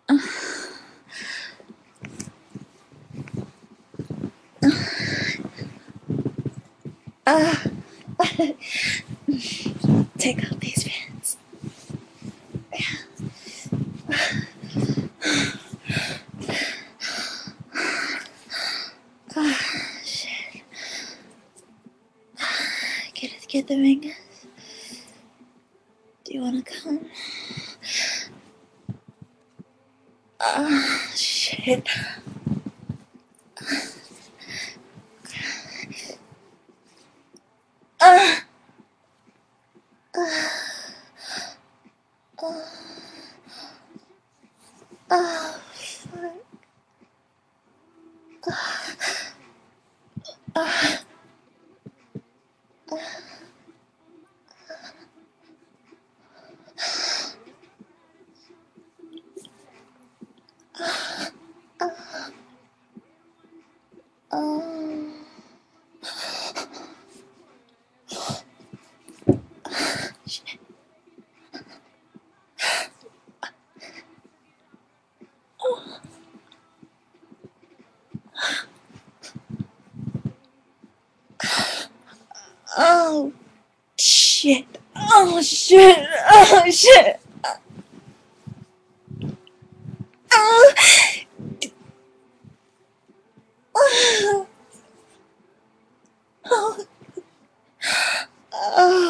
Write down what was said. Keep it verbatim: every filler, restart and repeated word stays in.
Uh, take off these pants. Oh, shit. Get it, get the ring. Do you want to come? Oh, shit. Uh, uh, uh, oh, fuck. Uh, uh, uh, oh. Shit. Oh. Oh, shit. Oh, shit. Oh, shit. Oh. Oh. Oh.